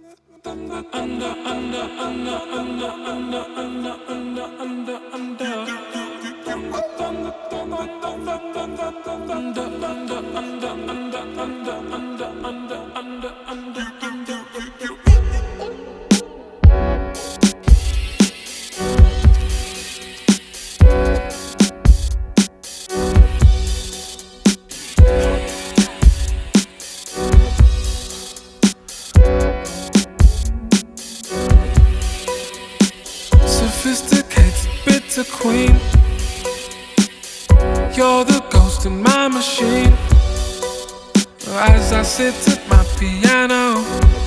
Sophisticated, bitter queen. You're the ghost in my machine. As I sit at my piano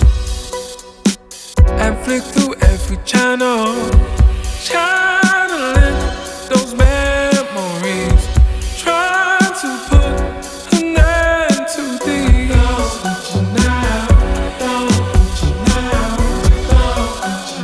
and flick through every channel, channeling those memories, trying to put an end to these. Don't want you now, don't want you now, don't want you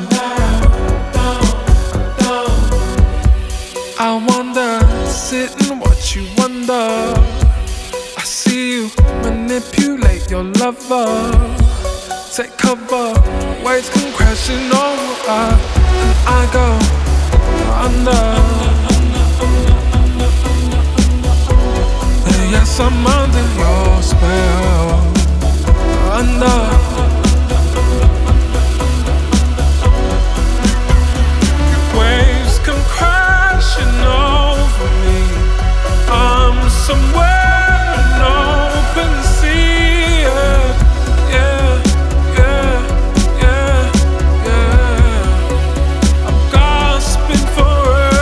now, don't. I wonder, sit and watch you wonder. I see you manipulate your lover. Take cover, waves come crashing over, and I go under. Yes, I'm under your spell. Under. Waves come crashing over me. I'm somewhere in open sea. Yeah, yeah, yeah, yeah. I'm gasping for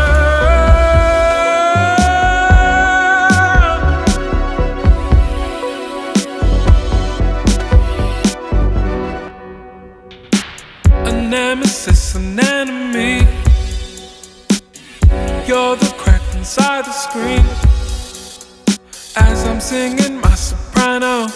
air. A nemesis, an enemy. You're the crack inside the screen. As I'm singing my soprano,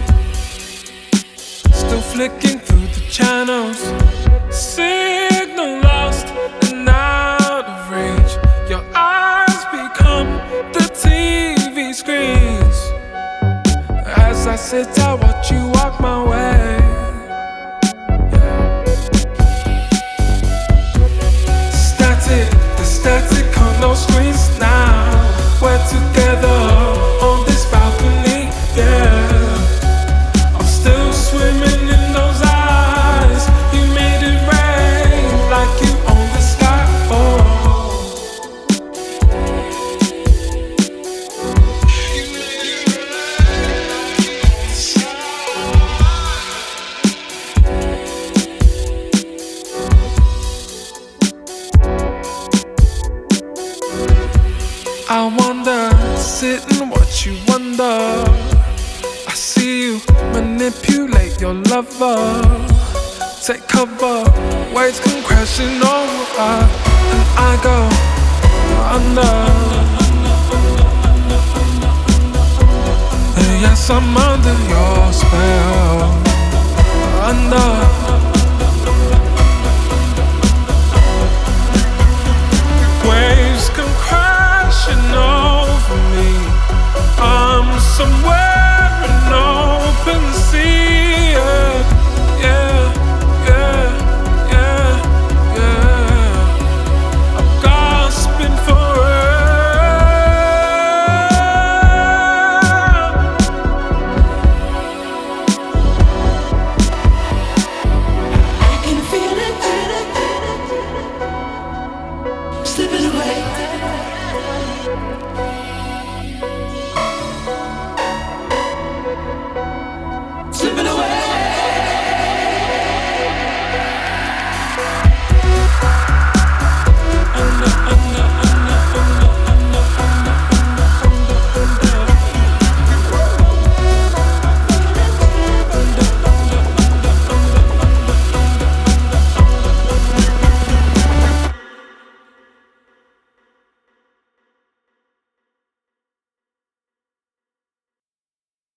still flicking through the channels. Signal lost and out of reach. Your eyes become the TV screens. As I sit, I watch you walk my way. Static, the static on those screens now. We're together on this balcony, yeah. I'm still swimming in those eyes. You made it rain like you own the sky. Oh. I wonder, sit and watch you wonder. I see you manipulate your lover. Take cover, waves come crashing over, and I go under. Yes, I'm under your spell.